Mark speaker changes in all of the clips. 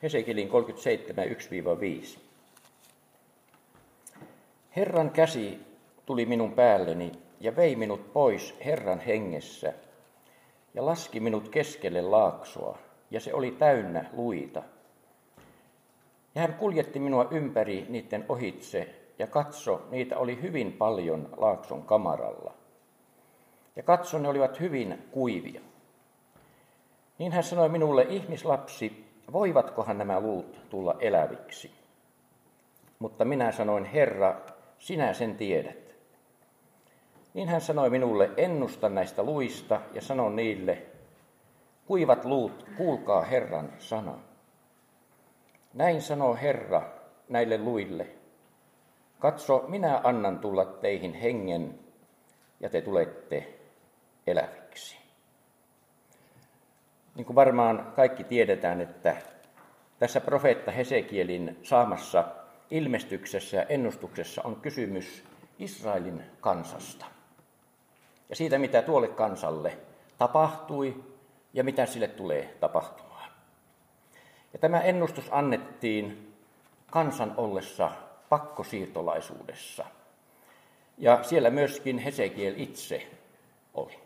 Speaker 1: Hesekielin 37, 1-5. Herran käsi tuli minun päälleni ja vei minut pois Herran hengessä ja laski minut keskelle laaksoa, ja se oli täynnä luita. Ja hän kuljetti minua ympäri niiden ohitse, ja katso, niitä oli hyvin paljon laakson kamaralla. Ja katso, ne olivat hyvin kuivia. Niin hän sanoi minulle, ihmislapsi, voivatkohan nämä luut tulla eläviksi? Mutta minä sanoin, Herra, sinä sen tiedät. Niin hän sanoi minulle, ennusta näistä luista ja sano niille, kuivat luut, kuulkaa Herran sana. Näin sanoo Herra näille luille, katso, minä annan tulla teihin hengen ja te tulette eläviksi. Niin kuin varmaan kaikki tiedetään, että tässä profeetta Hesekielin saamassa ilmestyksessä ja ennustuksessa on kysymys Israelin kansasta. Ja siitä, mitä tuolle kansalle tapahtui ja mitä sille tulee tapahtumaan. Ja tämä ennustus annettiin kansan ollessa pakkosiirtolaisuudessa. Ja siellä myöskin Hesekiel itse oli.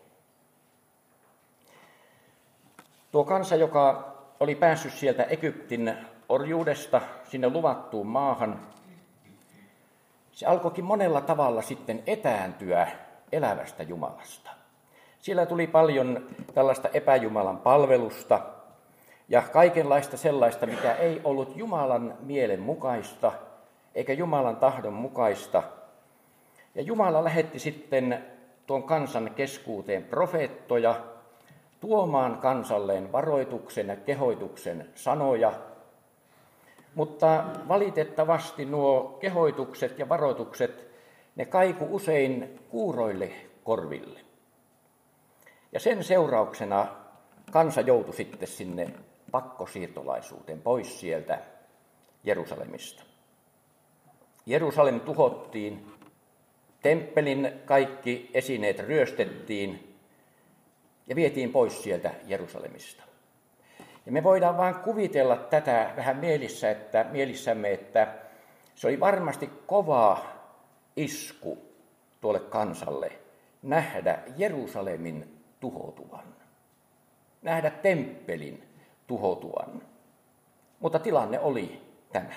Speaker 1: Tuo kansa, joka oli päässyt sieltä Egyptin orjuudesta sinne luvattuun maahan, se alkoikin monella tavalla sitten etääntyä elävästä Jumalasta. Siellä tuli paljon tällaista epäjumalan palvelusta ja kaikenlaista sellaista, mikä ei ollut Jumalan mielen mukaista eikä Jumalan tahdon mukaista. Ja Jumala lähetti sitten tuon kansan keskuuteen profeettoja tuomaan kansalleen varoituksen ja kehoituksen sanoja. Mutta valitettavasti nuo kehoitukset ja varoitukset, ne kaiku usein kuuroille korville. Ja sen seurauksena kansa joutui sitten sinne pakkosiirtolaisuuteen pois sieltä Jerusalemista. Jerusalem tuhottiin, temppelin kaikki esineet ryöstettiin ja vietiin pois sieltä Jerusalemista. Ja me voidaan vain kuvitella tätä vähän mielissämme, että se oli varmasti kova isku tuolle kansalle nähdä Jerusalemin tuhoutuvan, nähdä temppelin tuhoutuvan. Mutta tilanne oli tämä.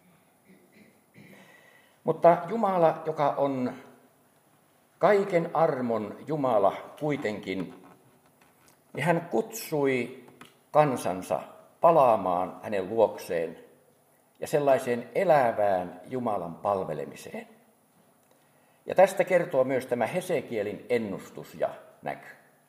Speaker 1: Mutta Jumala, joka on kaiken armon Jumala kuitenkin, niin hän kutsui kansansa palaamaan hänen luokseen ja sellaiseen elävään Jumalan palvelemiseen. Ja tästä kertoo myös tämä Hesekielin ennustus ja näky.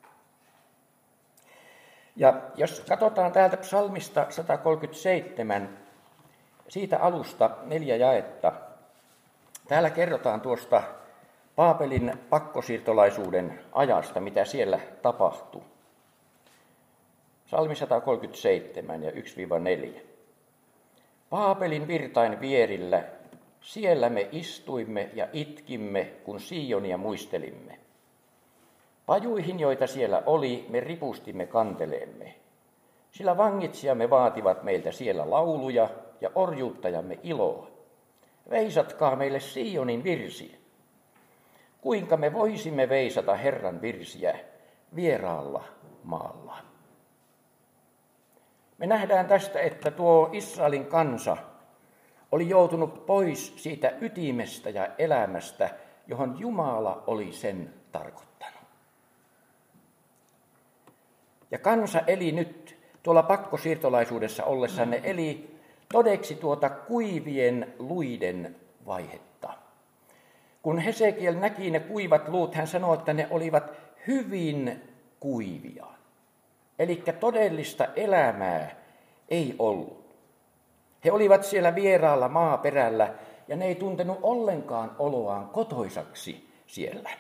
Speaker 1: Ja jos katsotaan täältä psalmista 137, siitä alusta 4 jaetta, täällä kerrotaan tuosta Baabelin pakkosiirtolaisuuden ajasta, mitä siellä tapahtui. Psalmi 137 ja 1-4. Baabelin virtain vierillä, siellä me istuimme ja itkimme, kun Sionia muistelimme. Pajuihin, joita siellä oli, me ripustimme kanteleemme. Sillä vangitsijamme vaativat meiltä siellä lauluja ja orjuuttajamme iloa. Veisatkaa meille Sionin virsiä. Kuinka me voisimme veisata Herran virsiä vieraalla maalla? Me nähdään tästä, että tuo Israelin kansa oli joutunut pois siitä ytimestä ja elämästä, johon Jumala oli sen tarkoittanut. Ja kansa eli nyt tuolla pakkosiirtolaisuudessa ollessaan, ne eli todeksi tuota kuivien luiden vaihetta. Kun Hesekiel näki ne kuivat luut, hän sanoi, että ne olivat hyvin kuivia. Eli todellista elämää ei ollut. He olivat siellä vieraalla maaperällä ja ne ei tuntenut ollenkaan oloaan kotoisaksi siellä.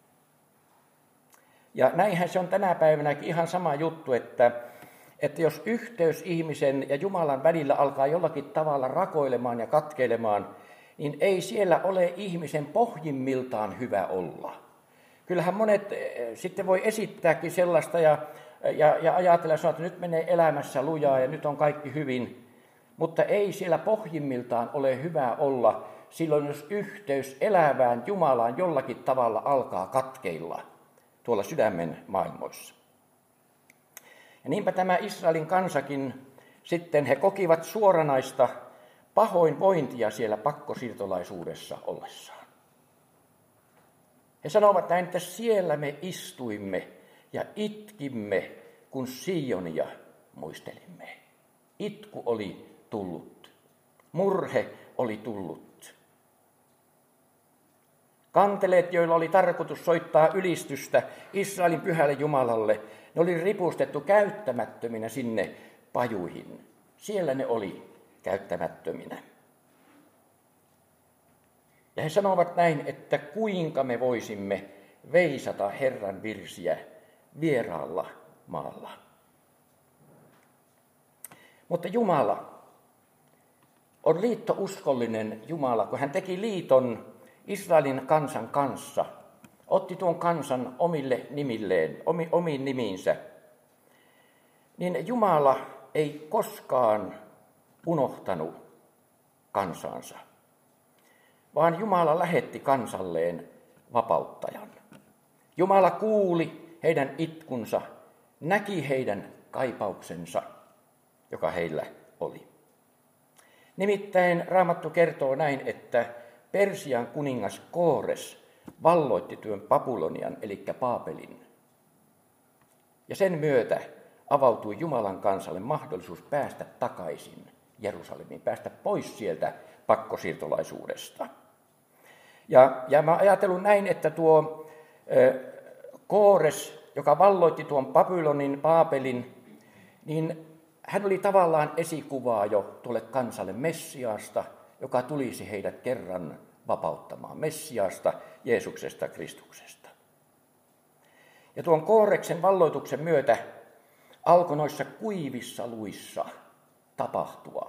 Speaker 1: Ja näinhän se on tänä päivänäkin ihan sama juttu, että jos yhteys ihmisen ja Jumalan välillä alkaa jollakin tavalla rakoilemaan ja katkeilemaan, niin ei siellä ole ihmisen pohjimmiltaan hyvä olla. Kyllähän monet sitten voi esittääkin sellaista ja ajatella, että nyt menee elämässä lujaa ja nyt on kaikki hyvin. Mutta ei siellä pohjimmiltaan ole hyvä olla silloin, jos yhteys elävään Jumalaan jollakin tavalla alkaa katkeilla tuolla sydämen maailmoissa. Ja niinpä tämä Israelin kansakin sitten he kokivat suoranaista pahoinvointia siellä pakkosiirtolaisuudessa ollessaan. He sanovat näin, että siellä me istuimme ja itkimme, kun Sionia muistelimme. Itku oli tullut. Murhe oli tullut. Kanteleet, joilla oli tarkoitus soittaa ylistystä Israelin pyhälle Jumalalle, ne oli ripustettu käyttämättöminä sinne pajuihin. Siellä ne oli käyttämättöminä. Ja he sanovat näin, että kuinka me voisimme veisata Herran virsiä vieraalla maalla. Mutta Jumala on liittouskollinen Jumala, kun hän teki liiton Israelin kansan kanssa, otti tuon kansan omille nimilleen, omiin nimiinsä, niin Jumala ei koskaan unohtanut kansansa, vaan Jumala lähetti kansalleen vapauttajan. Jumala kuuli heidän itkunsa, näki heidän kaipauksensa, joka heillä oli. Nimittäin Raamattu kertoo näin, että Persian kuningas Koores valloitti työn Babylonian, eli Baabelin. Ja sen myötä avautui Jumalan kansalle mahdollisuus päästä takaisin Jerusalemiin, päästä pois sieltä pakkosiirtolaisuudesta. Ja mä ajattelin näin, että tuo Koores, joka valloitti tuon Baabelin, niin hän oli tavallaan esikuvaa jo tuolle kansalle Messiaasta, joka tulisi heidät kerran vapauttamaan. Messiaasta, Jeesuksesta, Kristuksesta. Ja tuon Kooreksen valloituksen myötä alkoi noissa kuivissa luissa tapahtua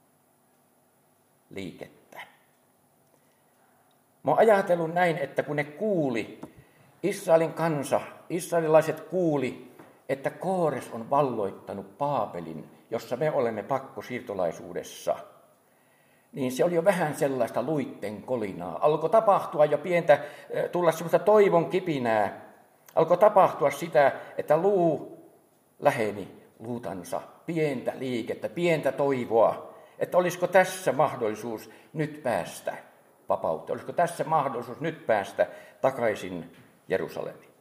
Speaker 1: liikettä. Mä oon ajatellut näin, että kun ne kuuli, Israelin kansa, israelilaiset kuuli, että Koores on valloittanut Baabelin, jossa me olemme pakkosiirtolaisuudessa, niin se oli jo vähän sellaista luitten kolinaa. Alkoi tapahtua jo tulla semmoista toivon kipinää. Alkoi tapahtua sitä, että luu läheni luutansa, pientä liikettä, pientä toivoa, että olisiko tässä mahdollisuus nyt päästä vapauteen, olisiko tässä mahdollisuus nyt päästä takaisin Jerusalemiin.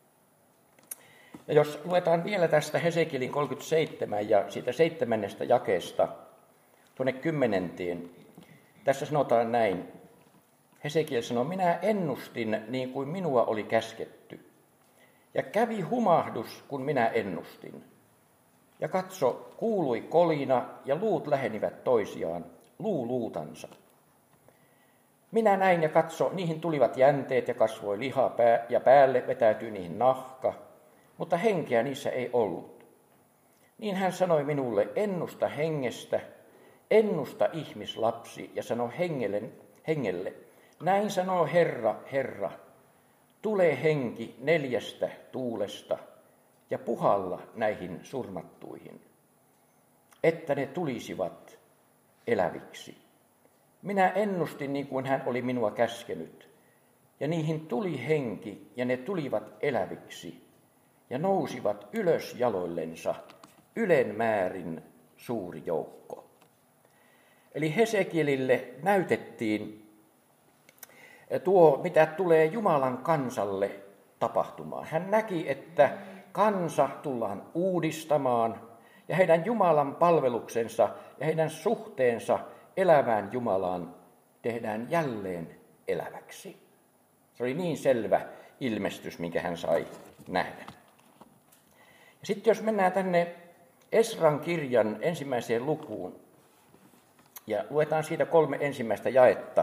Speaker 1: Ja jos luetaan vielä tästä Hesekielin 37 ja siitä 7. jakeesta tuonne 10. Tässä sanotaan näin. Hesekiel sanoo, minä ennustin niin kuin minua oli käsketty. Ja kävi humahdus, kun minä ennustin. Ja katso, kuului kolina ja luut lähenivät toisiaan, luu luutansa. Minä näin ja katso, niihin tulivat jänteet ja kasvoi liha ja päälle vetäytyi niihin nahka, mutta henkeä niissä ei ollut. Niin hän sanoi minulle, ennusta hengestä, ennusta ihmislapsi ja sanoi hengelle, näin sanoo Herra, Herra, tule henki 4 tuulesta ja puhalla näihin surmattuihin, että ne tulisivat eläviksi. Minä ennustin niin kuin hän oli minua käskenyt, ja niihin tuli henki ja ne tulivat eläviksi ja nousivat ylös jaloillensa ylenmäärin suuri joukko. Eli Hesekielille näytettiin tuo, mitä tulee Jumalan kansalle tapahtumaan. Hän näki, että kansa tullaan uudistamaan ja heidän Jumalan palveluksensa ja heidän suhteensa elävään Jumalaan tehdään jälleen eläväksi. Se oli niin selvä ilmestys, minkä hän sai nähdä. Ja sitten jos mennään tänne Esran kirjan 1. lukuun ja luetaan siitä 3 ensimmäistä jaetta.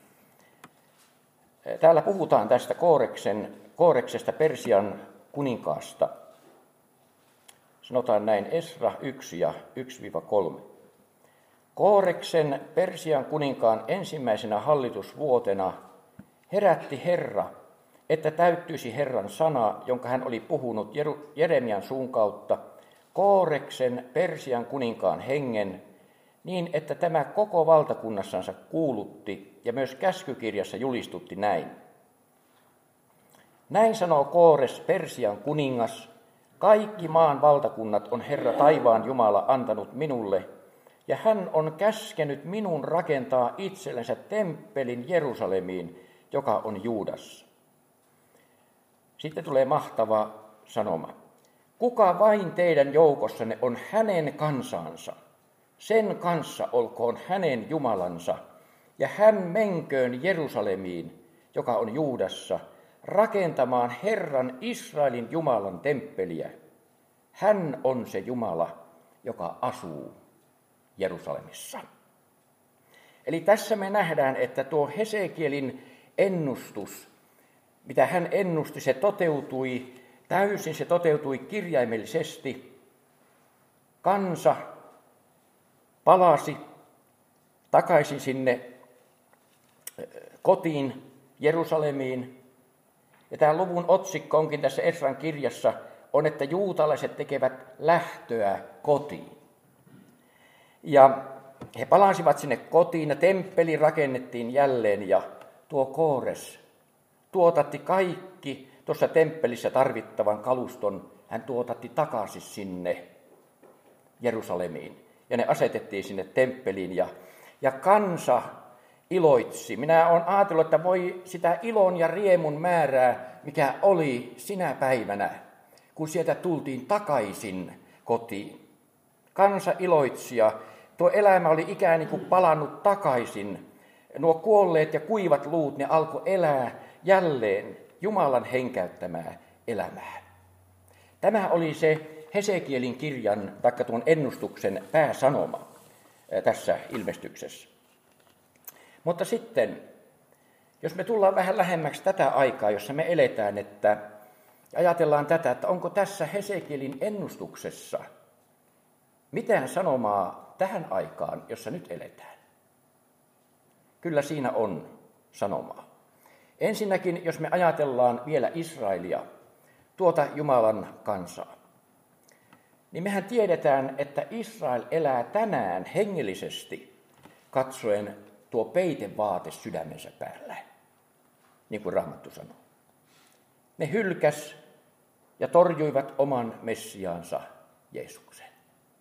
Speaker 1: Täällä puhutaan tästä Kooreksesta Persian kuninkaasta. Sanotaan näin Esra 1 ja 1-3. Kooreksen Persian kuninkaan ensimmäisenä hallitusvuotena herätti Herra, että täyttyisi Herran sana, jonka hän oli puhunut Jeremian suun kautta, Kooreksen Persian kuninkaan hengen, niin että tämä koko valtakunnassansa kuulutti ja myös käskykirjassa julistutti näin. Näin sanoo Koores, Persian kuningas, kaikki maan valtakunnat on Herra taivaan Jumala antanut minulle, ja hän on käskenyt minun rakentaa itsellensä temppelin Jerusalemiin, joka on Juudassa. Sitten tulee mahtava sanoma. Kuka vain teidän joukossanne on hänen kansansa, sen kanssa olkoon hänen Jumalansa, ja hän menköön Jerusalemiin, joka on Juudassa, rakentamaan Herran Israelin Jumalan temppeliä. Hän on se Jumala, joka asuu Jerusalemissa. Eli tässä me nähdään, että tuo Hesekielin ennustus, mitä hän ennusti, se toteutui täysin, se toteutui kirjaimellisesti. Kansa palasi takaisin sinne kotiin Jerusalemiin. Ja tämä luvun otsikko onkin tässä Esran kirjassa, on, että juutalaiset tekevät lähtöä kotiin. Ja he palasivat sinne kotiin ja temppeli rakennettiin jälleen ja tuo Koores tuotatti kaikki tuossa temppelissä tarvittavan kaluston. Hän tuotatti takaisin sinne Jerusalemiin ja ne asetettiin sinne temppeliin ja kansa iloitsi. Minä olen ajatellut, että voi sitä ilon ja riemun määrää, mikä oli sinä päivänä, kun sieltä tultiin takaisin kotiin. Kansa iloitsi ja tuo elämä oli ikään kuin palannut takaisin. Nuo kuolleet ja kuivat luut, ne alkoi elää jälleen Jumalan henkäyttämää elämää. Tämä oli se Hesekielin kirjan, taikka tuon ennustuksen pääsanoma tässä ilmestyksessä. Mutta sitten, jos me tullaan vähän lähemmäksi tätä aikaa, jossa me eletään, että ajatellaan tätä, että onko tässä Hesekielin ennustuksessa mitään sanomaa tähän aikaan, jossa nyt eletään? Kyllä siinä on sanomaa. Ensinnäkin, jos me ajatellaan vielä Israelia, tuota Jumalan kansaa, niin mehän tiedetään, että Israel elää tänään hengellisesti katsoen tuo peitevaate sydämensä päällä, niin kuin Raamattu sanoo. Ne hylkäs ja torjuivat oman Messiaansa Jeesuksen.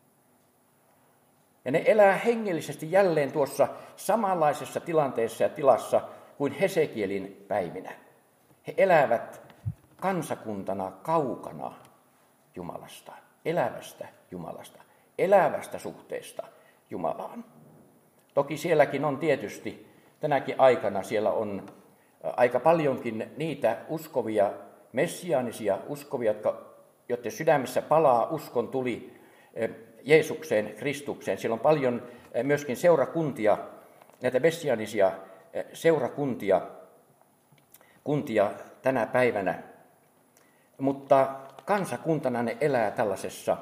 Speaker 1: Ja ne elää hengellisesti jälleen tuossa samanlaisessa tilanteessa ja tilassa kuin Hesekielin päivinä. He elävät kansakuntana kaukana Jumalasta, elävästä Jumalasta, elävästä suhteesta Jumalaan. Toki sielläkin on tietysti, tänäkin aikana siellä on aika paljonkin niitä uskovia, messiaanisia uskovia, joiden sydämissä palaa uskon tuli Jeesukseen, Kristukseen. Siellä on paljon myöskin seurakuntia, näitä messiaanisia seurakuntia tänä päivänä, mutta kansakuntana ne elää tällaisessa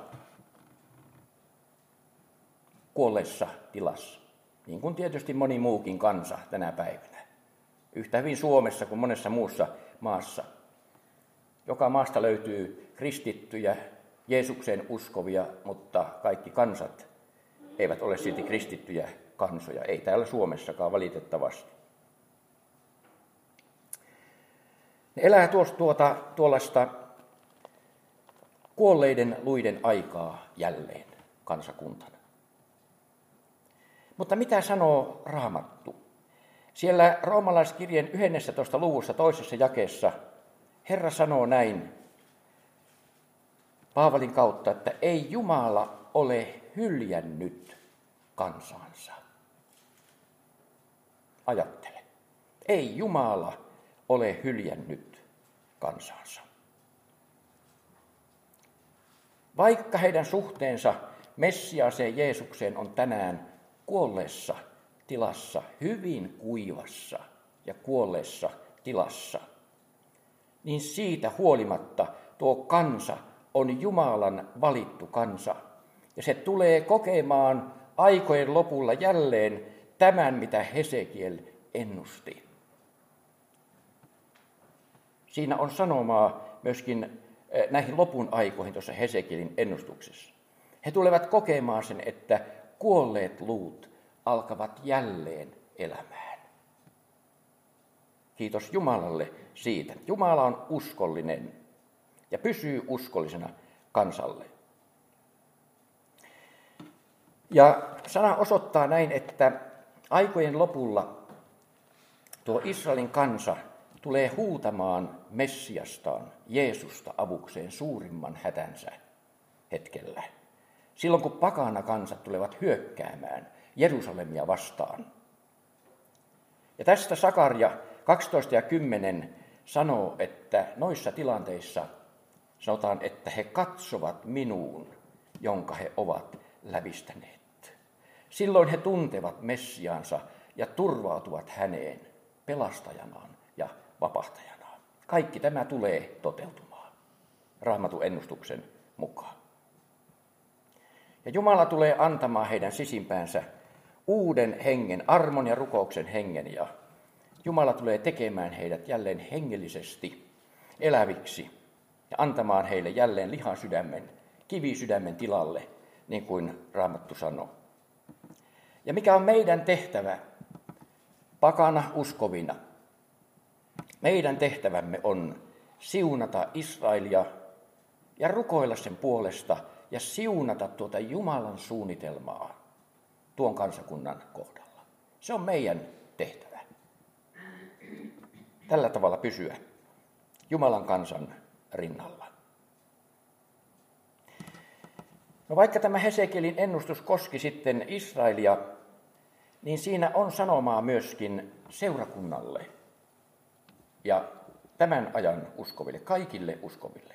Speaker 1: kuolleessa tilassa, niin kuin tietysti moni muukin kansa tänä päivänä. Yhtä hyvin Suomessa kuin monessa muussa maassa. Joka maasta löytyy kristittyjä, Jeesukseen uskovia, mutta kaikki kansat eivät ole silti kristittyjä kansoja. Ei täällä Suomessakaan valitettavasti. Ne elää tuollaista kuolleiden luiden aikaa jälleen kansakuntana. Mutta mitä sanoo Raamattu? Siellä roomalaiskirjeen 11. luvussa 2. jakeessa Herra sanoo näin Paavalin kautta, että ei Jumala ole hyljännyt kansansa. Ajattele. Ei Jumala ole hyljännyt kansansa. Vaikka heidän suhteensa Messiaaseen Jeesukseen on tänään kuolleessa tilassa, hyvin kuivassa ja kuolleessa tilassa, niin siitä huolimatta tuo kansa on Jumalan valittu kansa. Ja se tulee kokemaan aikojen lopulla jälleen tämän, mitä Hesekiel ennusti. Siinä on sanomaa myöskin näihin lopun aikoihin tuossa Hesekielin ennustuksessa. He tulevat kokemaan sen, että kuolleet luut alkavat jälleen elämään. Kiitos Jumalalle siitä. Jumala on uskollinen ja pysyy uskollisena kansalle. Ja sana osoittaa näin, että aikojen lopulla tuo Israelin kansa tulee huutamaan Messiastaan, Jeesusta avukseen suurimman hätänsä hetkellä. Silloin kun pakana kansat tulevat hyökkäämään Jerusalemia vastaan. Ja tästä Sakaria 12:10 sanoo, että noissa tilanteissa sanotaan, että he katsovat minuun, jonka he ovat lävistäneet. Silloin he tuntevat Messiaansa ja turvautuvat häneen pelastajanaan ja vapahtajanaan. Kaikki tämä tulee toteutumaan Raamatun ennustuksen mukaan. Ja Jumala tulee antamaan heidän sisimpäänsä uuden hengen, armon ja rukouksen hengen, ja Jumala tulee tekemään heidät jälleen hengellisesti eläviksi ja antamaan heille jälleen lihasydämen, kivisydämen tilalle, niin kuin Raamattu sanoo. Ja mikä on meidän tehtävä pakana uskovina? Meidän tehtävämme on siunata Israelia ja rukoilla sen puolesta ja siunata tuota Jumalan suunnitelmaa tuon kansakunnan kohdalla. Se on meidän tehtävä. Tällä tavalla pysyä Jumalan kansan rinnalla. No vaikka tämä Hesekielin ennustus koski sitten Israelia, niin siinä on sanomaa myöskin seurakunnalle ja tämän ajan uskoville, kaikille uskoville.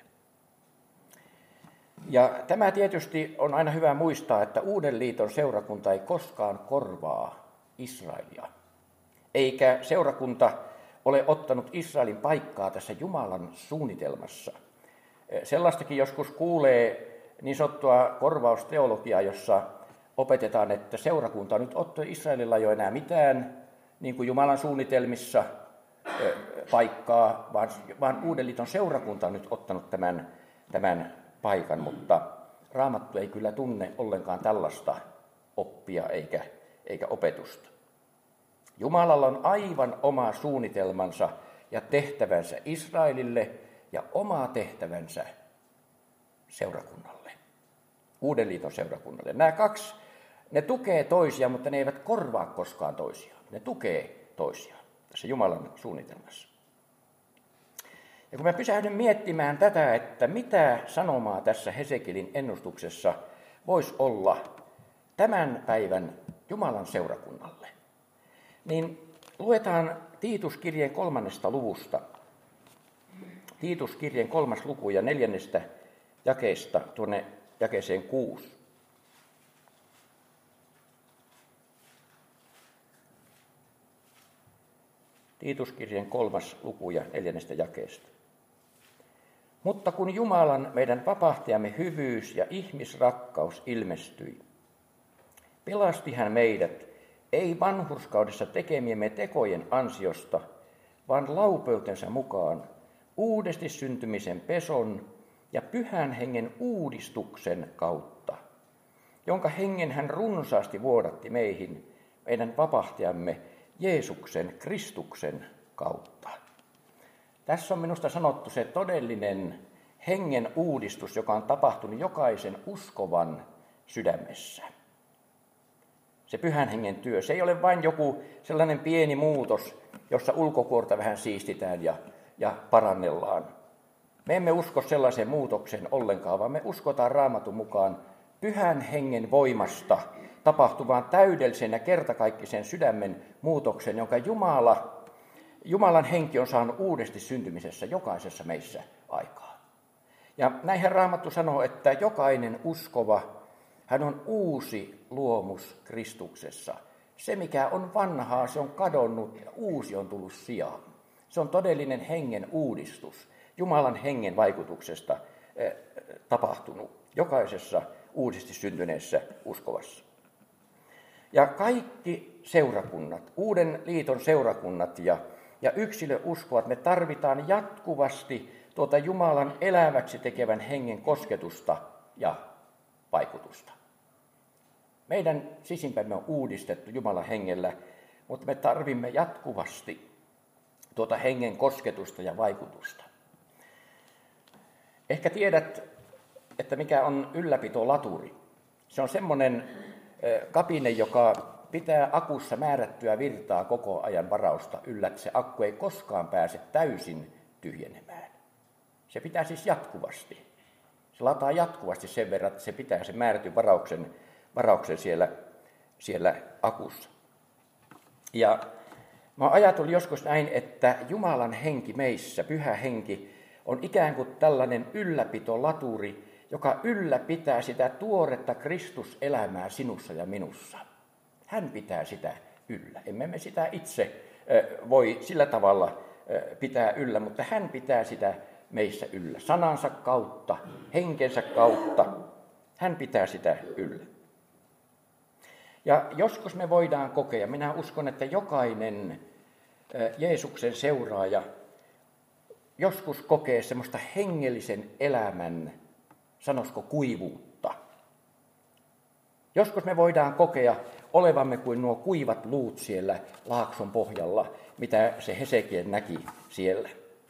Speaker 1: Ja tämä tietysti on aina hyvä muistaa, että Uuden liiton seurakunta ei koskaan korvaa Israelia. Eikä seurakunta ole ottanut Israelin paikkaa tässä Jumalan suunnitelmassa. Sellaistakin joskus kuulee niin sanottua korvausteologiaa, jossa opetetaan, että seurakunta on nyt ottanut Israelilla jo enää mitään niin kuin Jumalan suunnitelmissa paikkaa, vaan Uuden liiton seurakunta on nyt ottanut tämän paikan, mutta Raamattu ei kyllä tunne ollenkaan tällaista oppia eikä opetusta. Jumalalla on aivan oma suunnitelmansa ja tehtävänsä Israelille ja oma tehtävänsä seurakunnalle, Uuden liiton seurakunnalle. Nämä kaksi, ne tukee toisiaan, mutta ne eivät korvaa koskaan toisiaan. Ne tukee toisiaan tässä Jumalan suunnitelmassa. Ja kun mä pysähdyn miettimään tätä, että mitä sanomaa tässä Hesekielin ennustuksessa voisi olla tämän päivän Jumalan seurakunnalle, niin luetaan Tiituskirjeen 3. luvusta. Tiituskirjeen 3. luku ja 4. jakeesta tuonne jakeeseen 6. Tiituskirjeen 3. luku ja 4. jakeesta. Mutta kun Jumalan, meidän vapahtajamme hyvyys ja ihmisrakkaus ilmestyi, pelasti hän meidät ei vanhurskaudessa tekemiemme tekojen ansiosta, vaan laupeutensa mukaan uudesti syntymisen peson ja pyhän hengen uudistuksen kautta, jonka hengen hän runsaasti vuodatti meihin, meidän vapahtajamme Jeesuksen Kristuksen kautta. Tässä on minusta sanottu se todellinen hengen uudistus, joka on tapahtunut jokaisen uskovan sydämessä. Se pyhän hengen työ, se ei ole vain joku sellainen pieni muutos, jossa ulkokuorta vähän siistitään ja parannellaan. Me emme usko sellaiseen muutokseen ollenkaan, vaan me uskotaan Raamatun mukaan pyhän hengen voimasta tapahtuvaan täydellisen ja kertakaikkisen sydämen muutoksen, jonka Jumalan henki on saanut uudesti syntymisessä jokaisessa meissä aikaa. Ja näinhän Raamattu sanoo, että jokainen uskova, hän on uusi luomus Kristuksessa. Se, mikä on vanhaa, se on kadonnut ja uusi on tullut sijaan. Se on todellinen hengen uudistus, Jumalan hengen vaikutuksesta tapahtunut jokaisessa uudesti syntyneessä uskovassa. Ja kaikki seurakunnat, Uuden liiton seurakunnat ja yksilöuskovat, me tarvitaan jatkuvasti tuota Jumalan eläväksi tekevän hengen kosketusta ja vaikutusta. Meidän sisimpämme on uudistettu Jumalan hengellä, mutta me tarvimme jatkuvasti tuota hengen kosketusta ja vaikutusta. Ehkä tiedät, että mikä on ylläpitolaturi. Se on semmoinen kapine, joka pitää akussa määrättyä virtaa koko ajan varausta yllä, että se akku ei koskaan pääse täysin tyhjenemään. Se pitää siis jatkuvasti. Se lataa jatkuvasti sen verran, että se pitää sen määrätyn varauksen siellä akussa. Ja mä oon ajatellut joskus näin, että Jumalan henki meissä, pyhä henki, on ikään kuin tällainen ylläpitolaturi, joka ylläpitää sitä tuoretta Kristuselämää sinussa ja minussa. Hän pitää sitä yllä. Emme me sitä itse voi sillä tavalla pitää yllä, mutta hän pitää sitä meissä yllä. Sanansa kautta, henkensä kautta, hän pitää sitä yllä. Ja joskus me voidaan kokea, minä uskon, että jokainen Jeesuksen seuraaja joskus kokee semmoista hengellisen elämän, sanoisiko kuivuutta. Joskus me voidaan kokea olevamme kuin nuo kuivat luut siellä laakson pohjalla, mitä se Hesekiel näki siellä.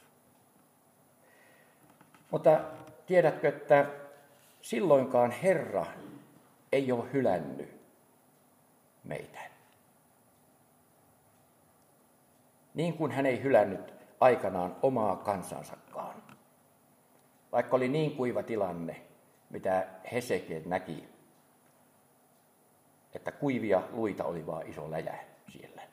Speaker 1: Mutta tiedätkö, että silloinkaan Herra ei ole hylännyt meitä. Niin kuin hän ei hylännyt aikanaan omaa kansansakaan. Vaikka oli niin kuiva tilanne, mitä Hesekiel näki, että kuivia luita oli vaan iso läjä siellä.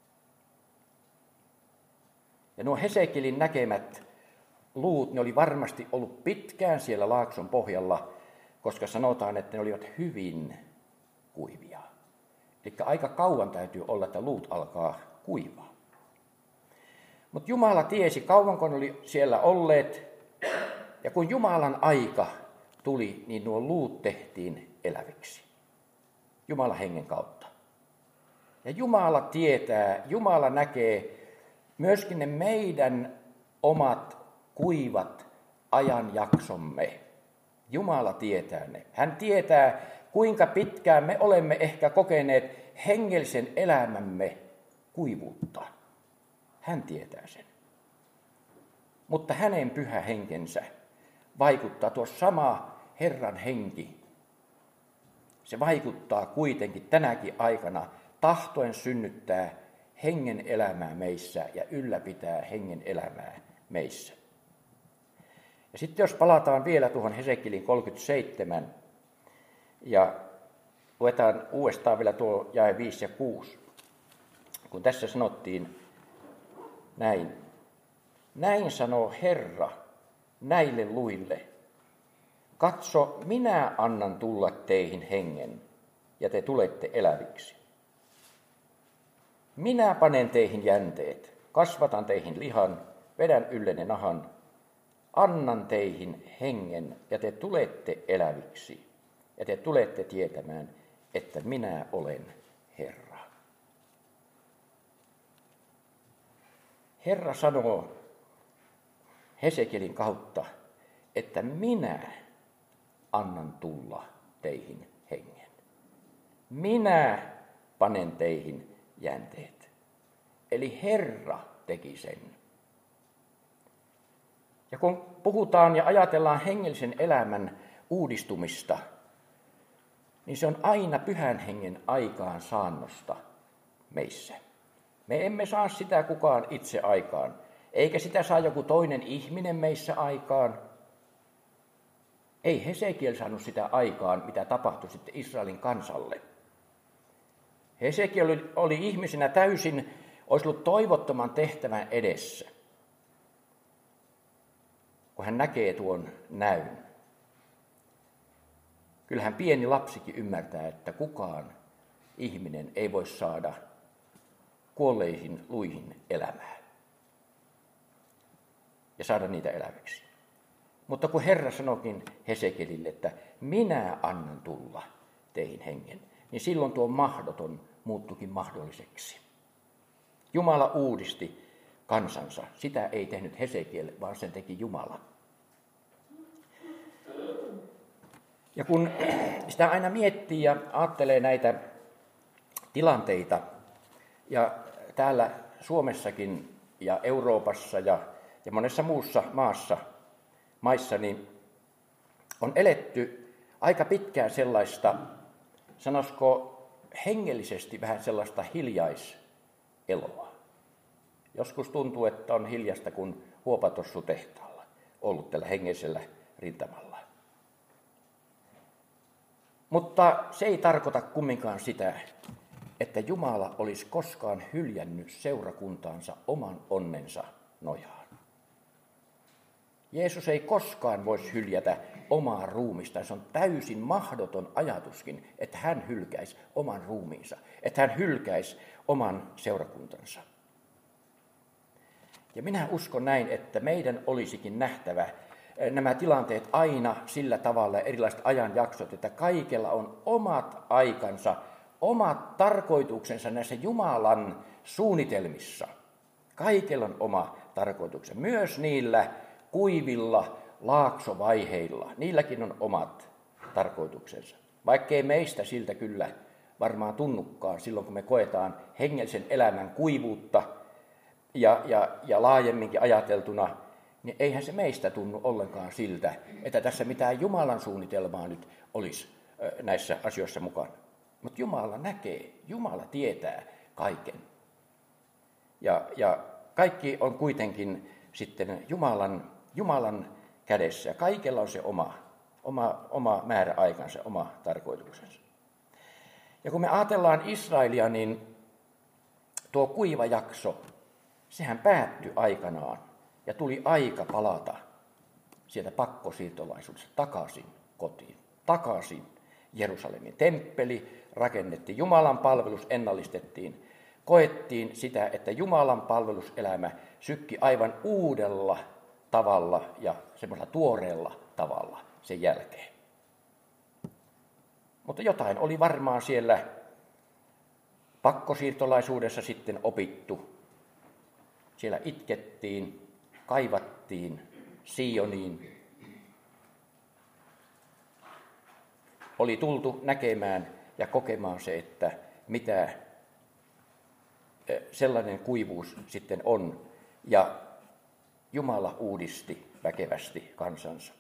Speaker 1: Ja nuo Hesekielin näkemät luut, ne oli varmasti ollut pitkään siellä laakson pohjalla, koska sanotaan, että ne olivat hyvin kuivia. Eli aika kauan täytyy olla, että luut alkaa kuivaa. Mutta Jumala tiesi, kauanko ne oli siellä olleet, ja kun Jumalan aika tuli, niin nuo luut tehtiin eläviksi. Jumalan hengen kautta. Ja Jumala tietää, Jumala näkee myöskin ne meidän omat kuivat ajanjaksomme. Jumala tietää ne. Hän tietää, kuinka pitkään me olemme ehkä kokeneet hengellisen elämämme kuivuutta. Hän tietää sen. Mutta hänen pyhä henkensä vaikuttaa, tuo sama Herran henki. Se vaikuttaa kuitenkin tänäkin aikana tahtoen synnyttää hengen elämää meissä ja ylläpitää hengen elämää meissä. Ja sitten jos palataan vielä tuohon Hesekielin 37 ja luetaan uudestaan vielä tuo jae 5 ja 6, kun tässä sanottiin näin. Näin sanoo Herra näille luille. Katso, minä annan tulla teihin hengen, ja te tulette eläviksi. Minä panen teihin jänteet, kasvatan teihin lihan, vedän yllenne nahan, annan teihin hengen, ja te tulette eläviksi, ja te tulette tietämään, että minä olen Herra. Herra sanoo Hesekielin kautta, että minä annan tulla teihin hengen. Minä panen teihin jänteet. Eli Herra teki sen. Ja kun puhutaan ja ajatellaan hengellisen elämän uudistumista, niin se on aina pyhän hengen aikaan saannosta meissä. Me emme saa sitä kukaan itse aikaan, eikä sitä saa joku toinen ihminen meissä aikaan. Ei Hesekiel saanut sitä aikaan, mitä tapahtui sitten Israelin kansalle. Hesekiel oli ihmisenä täysin, olisi ollut toivottoman tehtävän edessä, kun hän näkee tuon näyn. Kyllähän pieni lapsikin ymmärtää, että kukaan ihminen ei voi saada kuolleihin luihin elämää ja saada niitä eläviksi. Mutta kun Herra sanoikin Hesekielille, että minä annan tulla teihin hengen, niin silloin tuo mahdoton muuttuikin mahdolliseksi. Jumala uudisti kansansa. Sitä ei tehnyt Hesekiel, vaan sen teki Jumala. Ja kun sitä aina miettii ja ajattelee näitä tilanteita, ja täällä Suomessakin ja Euroopassa ja monessa muussa maissa, niin on eletty aika pitkään sellaista, sanoisiko hengellisesti vähän sellaista hiljaiseloa. Joskus tuntuu, että on hiljasta kuin huopatossu tehtaalla ollut tällä hengellisellä rintamalla. Mutta se ei tarkoita kumminkaan sitä, että Jumala olisi koskaan hyljännyt seurakuntaansa oman onnensa nojaan. Jeesus ei koskaan voisi hyljätä omaa ruumista. Se on täysin mahdoton ajatuskin, että hän hylkäisi oman ruumiinsa, että hän hylkäisi oman seurakuntansa. Ja minä uskon näin, että meidän olisikin nähtävä nämä tilanteet aina sillä tavalla, erilaiset ajanjaksot, että kaikella on omat aikansa, omat tarkoituksensa näissä Jumalan suunnitelmissa. Kaikella on oma tarkoituksensa, myös niillä kuivilla laaksovaiheilla. Niilläkin on omat tarkoituksensa. Vaikkei meistä siltä kyllä varmaan tunnukaan silloin, kun me koetaan hengellisen elämän kuivuutta ja laajemminkin ajateltuna, niin eihän se meistä tunnu ollenkaan siltä, että tässä mitään Jumalan suunnitelmaa nyt olisi näissä asioissa mukana. Mutta Jumala näkee, Jumala tietää kaiken. Ja kaikki on kuitenkin sitten Jumalan kädessä. Ja kaikella on se oma määräaikansa, oma tarkoituksensa. Ja kun me ajatellaan Israelia, niin tuo kuiva jakso, sehän päättyi aikanaan. Ja tuli aika palata sieltä pakkosiirtolaisuudesta takaisin kotiin, takaisin Jerusalemin. Temppeli rakennettiin, Jumalan palvelus ennallistettiin. Koettiin sitä, että Jumalan palveluselämä sykki aivan uudella tavalla ja semmoisella tuoreella tavalla sen jälkeen. Mutta jotain oli varmaan siellä pakkosiirtolaisuudessa sitten opittu. Siellä itkettiin, kaivattiin Sioniin. Oli tultu näkemään ja kokemaan se, että mitä sellainen kuivuus sitten on. Ja Jumala uudisti väkevästi kansansa.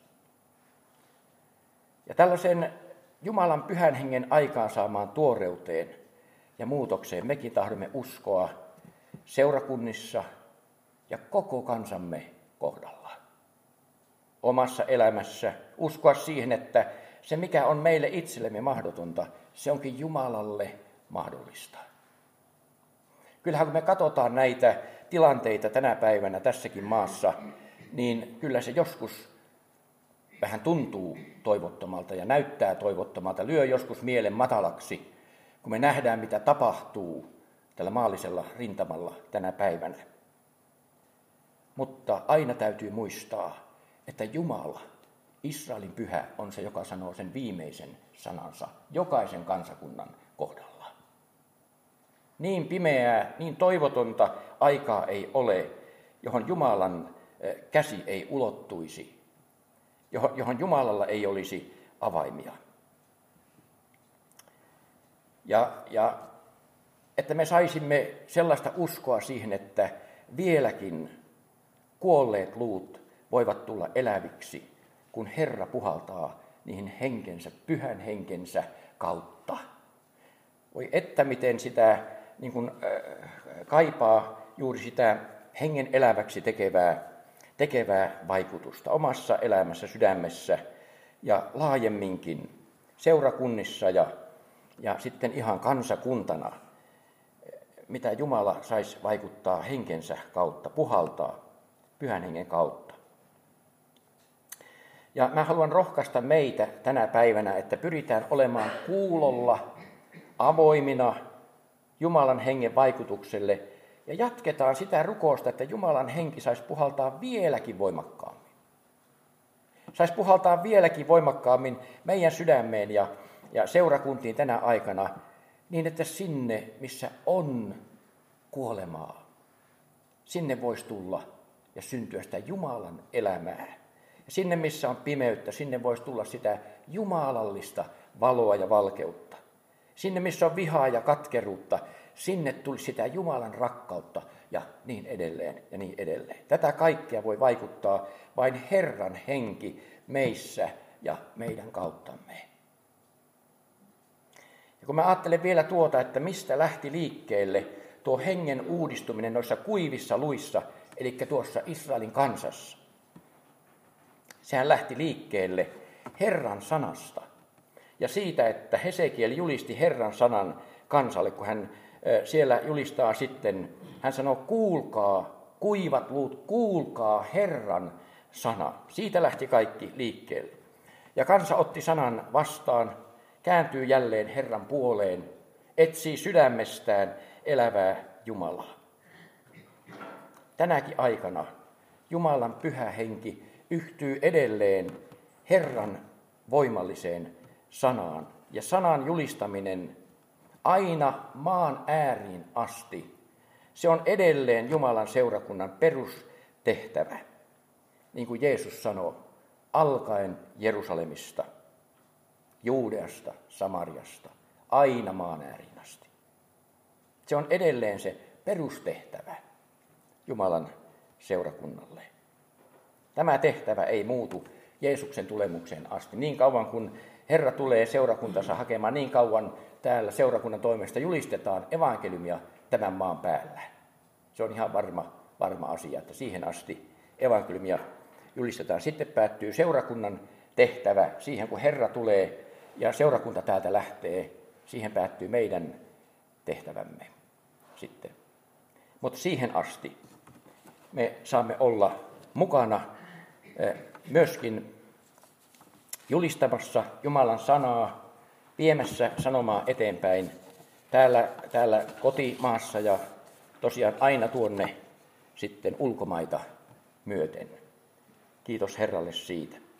Speaker 1: Ja tällaisen Jumalan pyhän hengen aikaansaamaan tuoreuteen ja muutokseen mekin tahdomme uskoa seurakunnissa ja koko kansamme kohdalla. Omassa elämässä uskoa siihen, että se mikä on meille itsellemme mahdotonta, se onkin Jumalalle mahdollista. Kyllähän kun me katsotaan näitä tilanteita tänä päivänä tässäkin maassa, niin kyllä se joskus vähän tuntuu toivottomalta ja näyttää toivottomalta, lyö joskus mielen matalaksi, kun me nähdään mitä tapahtuu tällä maallisella rintamalla tänä päivänä. Mutta aina täytyy muistaa, että Jumala, Israelin pyhä, on se, joka sanoo sen viimeisen sanansa jokaisen kansakunnan kohdalla. Niin pimeää, niin toivotonta aikaa ei ole, johon Jumalan käsi ei ulottuisi, johon Jumalalla ei olisi avaimia. Ja että me saisimme sellaista uskoa siihen, että vieläkin kuolleet luut voivat tulla eläviksi, kun Herra puhaltaa niihin henkensä, pyhän henkensä kautta. Voi että miten sitä niin kuin, kaipaa juuri sitä hengen eläväksi tekevää vaikutusta omassa elämässä, sydämessä ja laajemminkin seurakunnissa ja sitten ihan kansakuntana, mitä Jumala saisi vaikuttaa henkensä kautta, puhaltaa pyhän hengen kautta. Ja mä haluan rohkaista meitä tänä päivänä, että pyritään olemaan kuulolla, avoimina Jumalan hengen vaikutukselle ja jatketaan sitä rukousta, että Jumalan henki saisi puhaltaa vieläkin voimakkaammin. Saisi puhaltaa vieläkin voimakkaammin meidän sydämeen ja seurakuntiin tänä aikana niin, että sinne, missä on kuolemaa, sinne voisi tulla ja syntyä sitä Jumalan elämää. Ja sinne, missä on pimeyttä, sinne voisi tulla sitä jumalallista valoa ja valkeutta. Sinne, missä on vihaa ja katkeruutta, sinne tuli sitä Jumalan rakkautta ja niin edelleen ja niin edelleen. Tätä kaikkea voi vaikuttaa vain Herran henki meissä ja meidän kauttamme. Ja kun mä ajattelen vielä että mistä lähti liikkeelle tuo hengen uudistuminen noissa kuivissa luissa, eli tuossa Israelin kansassa. Sehän lähti liikkeelle Herran sanasta ja siitä, että Hesekiel julisti Herran sanan kansalle, kun hän siellä julistaa sitten, hän sanoo, kuulkaa, kuivat luut, kuulkaa Herran sana. Siitä lähti kaikki liikkeelle. Ja kansa otti sanan vastaan, kääntyy jälleen Herran puoleen, etsii sydämestään elävää Jumalaa. Tänäkin aikana Jumalan pyhä henki yhtyy edelleen Herran voimalliseen sanaan. Ja sanan julistaminen aina maan ääriin asti, se on edelleen Jumalan seurakunnan perustehtävä. Niin kuin Jeesus sanoo, alkaen Jerusalemista, Juudeasta, Samariasta, aina maan ääriin asti. Se on edelleen se perustehtävä Jumalan seurakunnalle. Tämä tehtävä ei muutu Jeesuksen tulemukseen asti. Niin kauan kun Herra tulee seurakuntansa hakemaan, niin kauan täällä seurakunnan toimesta julistetaan evankeliumia tämän maan päällä. Se on ihan varma asia, että siihen asti evankeliumia julistetaan. Sitten päättyy seurakunnan tehtävä siihen, kun Herra tulee ja seurakunta täältä lähtee. Siihen päättyy meidän tehtävämme sitten. Mutta siihen asti me saamme olla mukana myöskin julistamassa Jumalan sanaa, viemässä sanomaa eteenpäin täällä kotimaassa ja tosiaan aina tuonne sitten ulkomaita myöten. Kiitos Herralle siitä.